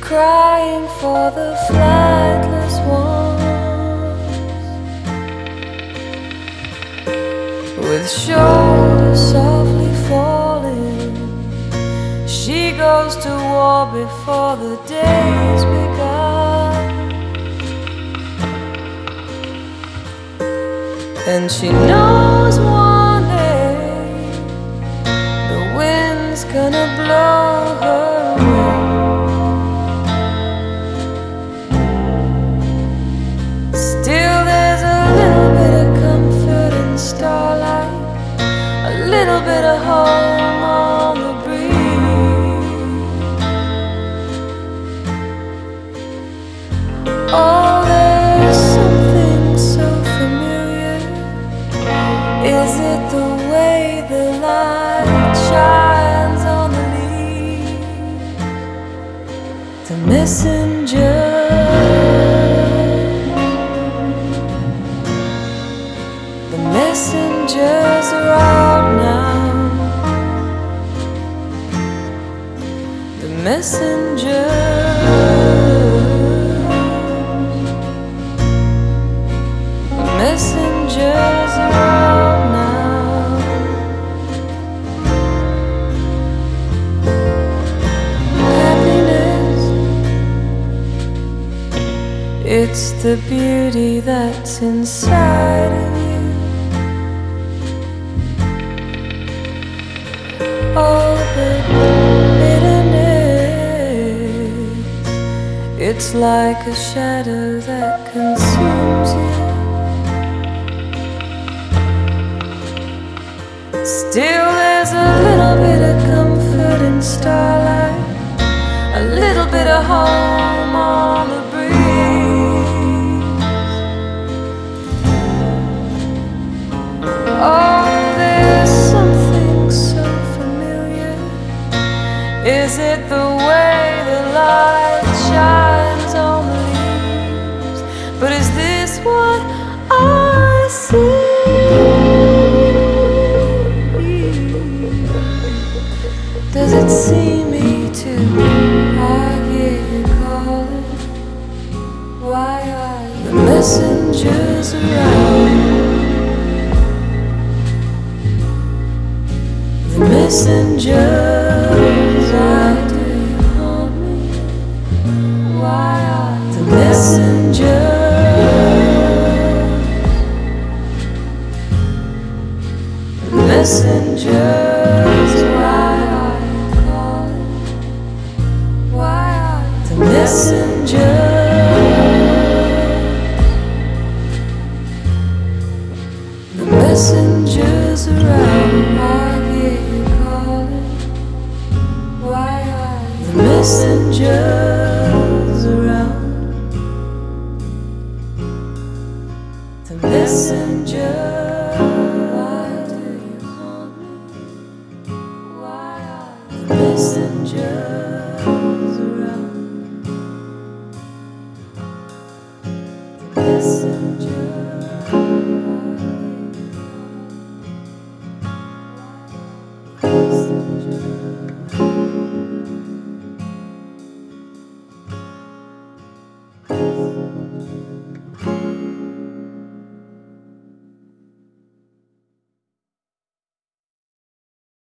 crying for the flightless ones, with shoulders softly falling. She goes to war before the day's begun, and she knows one day the wind's gonna blow her away. Still there's a little bit of comfort in starlight, a little bit of home on the breeze. Oh, there's something so familiar. Is it the way the light shines on the leaves? The messenger, the messengers are out now. The messengers, the messengers are out now. Happiness, it's the beauty that's inside of you. Oh, the bitterness, it's like a shadow that consumes you. Still there's a little bit of comfort in starlight, a little bit of home on the breeze. Oh, there's something so familiar. Is it the way the light shines on the leaves? But is this what I see? Does it see me too? I hear you calling. Why are the messengers around? The messengers, why do you haunt me? Why are the messengers? The messengers, why are you calling? Why are the messengers? The messengers around. I hear you calling. Why are the messengers around? The messengers, why do you haunt me? Why are the messengers?